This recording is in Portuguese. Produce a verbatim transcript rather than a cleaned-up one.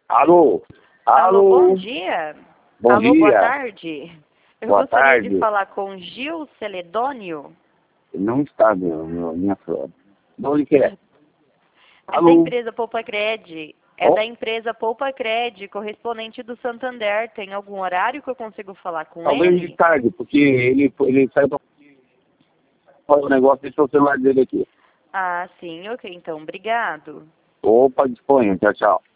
Alô? Alô, Alô? bom dia. Bom Alô, dia. boa tarde. Eu Boa gostaria tarde. de falar com Gil Celedônio. Não está, meu, meu, minha flor. De onde que é? É da Alô? empresa Poupa Cred. É Oh. da empresa Poupa Cred, correspondente do Santander. Tem algum horário que eu consigo falar com Talvez de ele? tarde, porque ele, ele saiu para fazer o negócio, deixou o celular dele aqui. Ah, sim. Ok, então. Obrigado. Opa, disponha. Tchau, tchau.